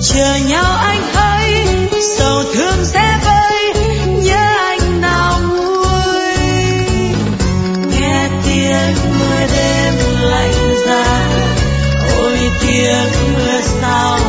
chờ nhau anh hỡi, sầu thương sẽ vơi, nhớ anh nào nguôi. Nghe tiếng mưa đêm lạnh giá, ôi tiếng mưa sao